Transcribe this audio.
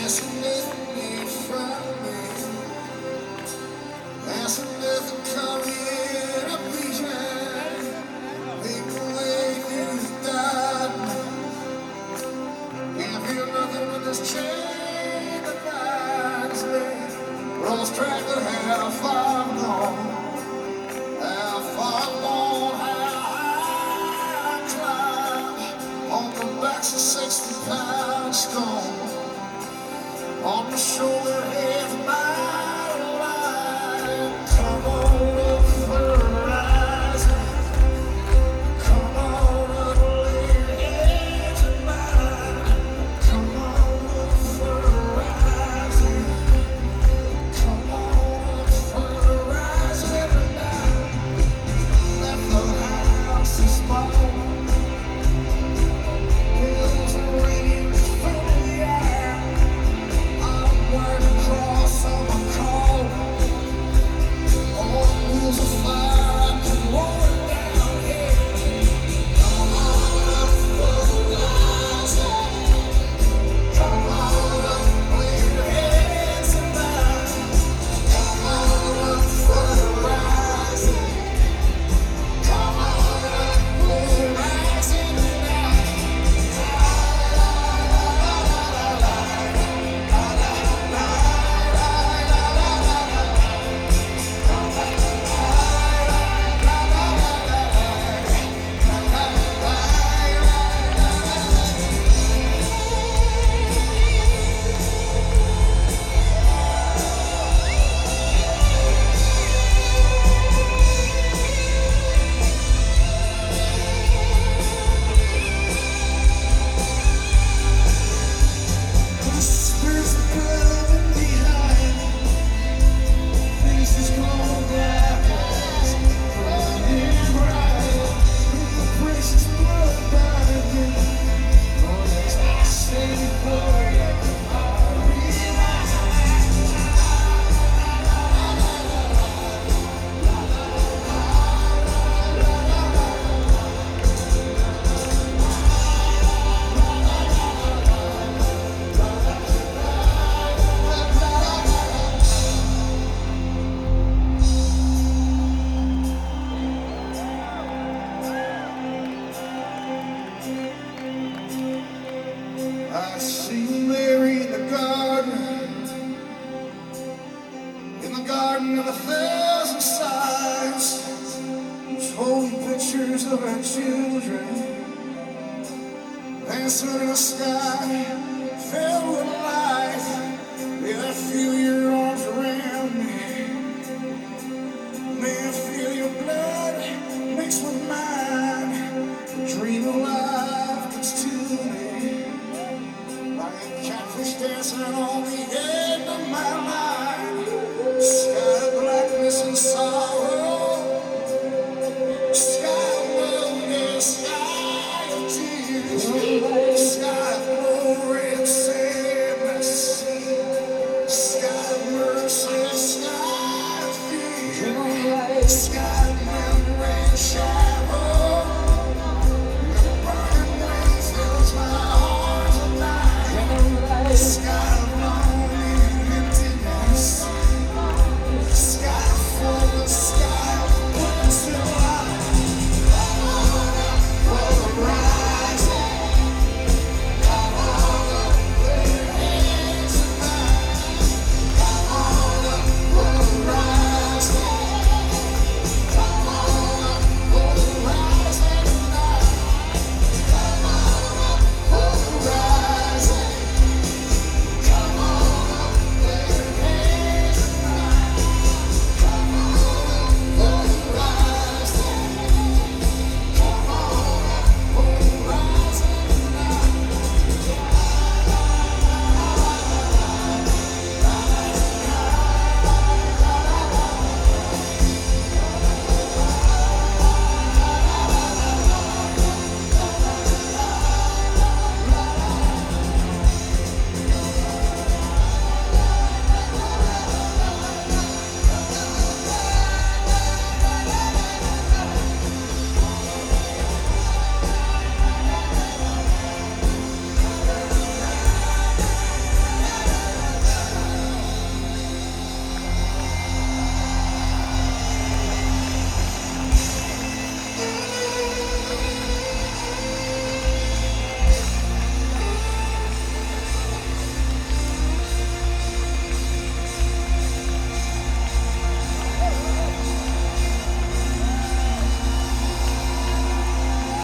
Lost track of how far I've gone, how far I've gone, how I climbed on the backs of 60-pound stone, on the shoulder head of my life. Come on up for the rising, come on up, lay your heads in mine. Come on up for the rising, come on up for the rising tonight. Left the house is small, hills and rains fill the air. I'm wearing a cross on my collar, on wheels of fire I can roll it down here. Come on up for the rising, come on up, lay your heads in mine. Come on up for the rising, come on up, we're rising tonight. The spirits are coming behind, faces gone black as burning bright. With the precious blood binding, Lord, as I say for you, I realize. I see Mary in the garden of 1,000 sides, those holy pictures of our children, dancing in a sky filled with light. Yeah, I feel your